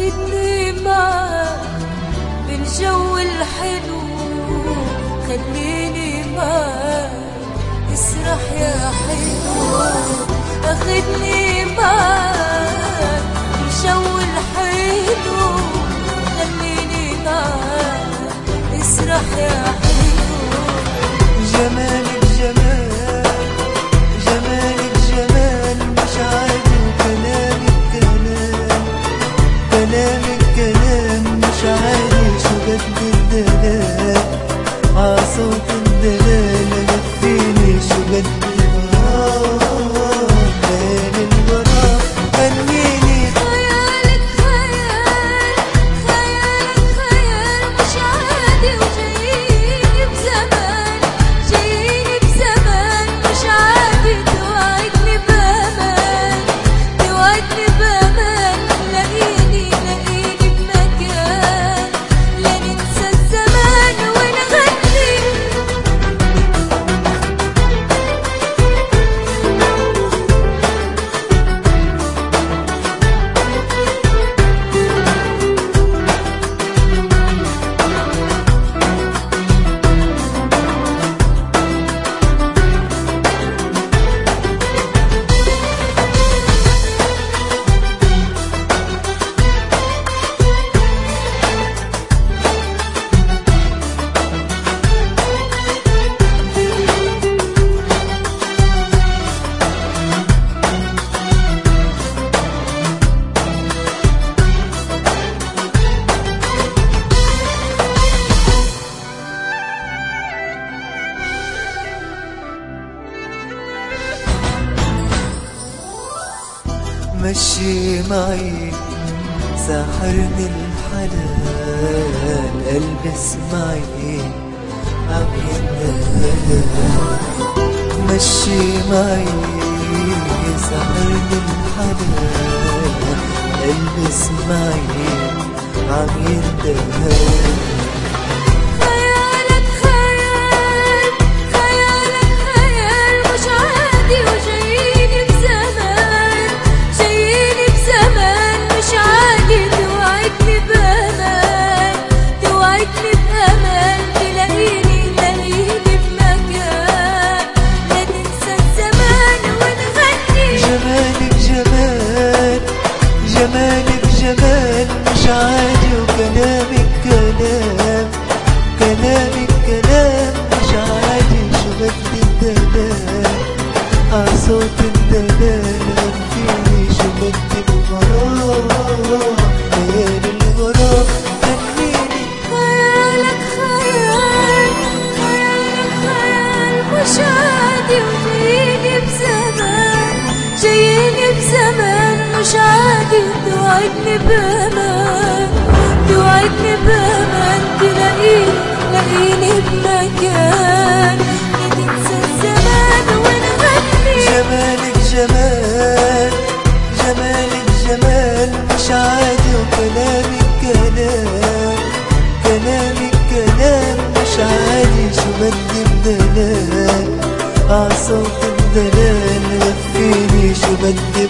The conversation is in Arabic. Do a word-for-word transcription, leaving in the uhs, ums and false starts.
اخدني معاك بالجو الحلو، خليني معاك اسرح يا حلو. اخدني معاك بالجو الحلو، خليني معاك اسرح يا حلو. جمالك جمال، جمالك جمال مش عادي، وكلامك كلام، كلامك كلام مش عادي. شو قد الدلال عصوت الدلال غفيني، شو قد الغرام ليل الغرام غنيني. خيالك خيال، خيالك خيال مش عادي، وجاييني بزمان، جاييني بزمان مش عادي. توعدني بأمان، توعدني بأمان، لاقيني لاقيني بمكان لا ننسى الزمان ونغني. مشي معي ساحرني الحلال، قلبي اسمعي عم يندهل. مشي معي ساحرني الحلال، قلبي اسمعي عم يندهل. خيالك خيال، خيالك خيال مش عادي، وجاييني بزمان، جاييني بزمان مش عادي. توعدني بأمان، توعدني بأمان، تلاقيني تلاقيني بمكان لا ننسى الزمان ونغني. جمالك جمال، جمالك جمال مش عادي، وكلامك كلام، كلامك كلام مش عادي. شو بدي الدلال عصوت الدلال غنيني، شو بدي الغرام ليل الغرام غنيني. خيالك خيال، خيالك خيال مش عادي، وجاييني بزمان، جاييني بزمان مش عادي. توعدني بأمان، توعدني بأمان، تلاقيني تلاقيني بمكان لا تنسى الزمان ونغني. جمالك جمال، جمالك جمال مش عادي، وكلامك كلام، كلامك كلام مش عادي. شو بدي بدلال عصوت الدلال غفيني، شو بدي